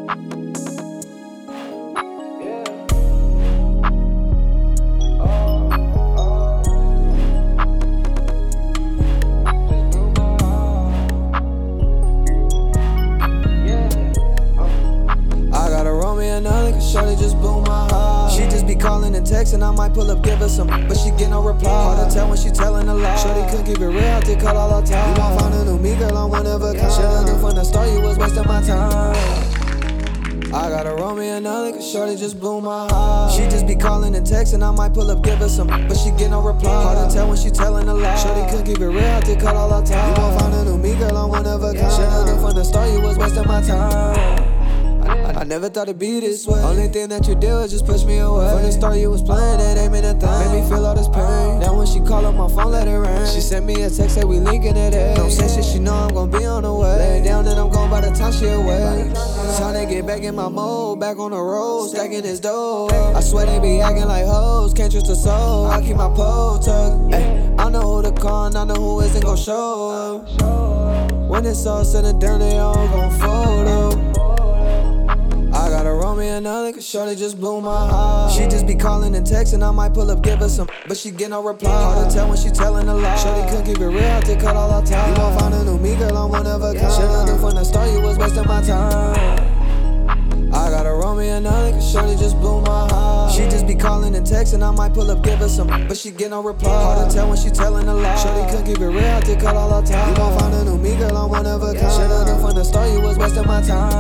Shorty just blew my heart. She just be calling and texting, I might pull up, give her some, but she get no reply. Hard to tell when she telling a lie. Shorty couldn't keep it real, I did cut all her time. You gon' find a new me, girl, I'm one of a kind. Should've knew from the start you was wasting my time. I gotta roll me another, cause shorty just blew my heart. She just be calling and texting, I might pull up, give her some, but she get no reply. Hard to tell when she telling a lie. Shorty couldn't keep it real, I did cut all her time. You gon' find a new me, girl, I'm one of a kind. Should've knew from the start you was wasting my time. I never thought it'd be this way. Only thing that you did was just push me away. From the start you was playing, it ain't mean a thing. Made me feel all this pain. Now when she call up my phone, let it ring. She sent me a text, say we linking at 8. Don't say shit, she know I'm gon' be on the way. Lay it down and I'm gone by the time she away. Time to get back in my mode, back on the road, stacking this dough. I swear they be acting like hoes, can't trust a soul. I keep my pole tucked. I know who to call and I know who isn't gon' show up. When it's all said and done, they all gon' fold up. I gotta roll me another, cause shorty just blew my heart. She just be calling and texting, I might pull up, give her some, but she get no reply. Hard to tell when she telling a lie. Shorty couldn't keep it real, I did cut all her time. You gon' find a new me, girl, I'm one of a kind. Should've knew from the start you was wasting my time. I gotta roll me another, cause shorty just blew my heart. She just be calling and texting, I might pull up, give her some, but she get no reply. Hard to tell when she telling a lie. Shorty couldn't keep it real, I did cut all her time. You gon' find a new me, girl, I'm one of a kind. Should've knew from the start you was wasting my time.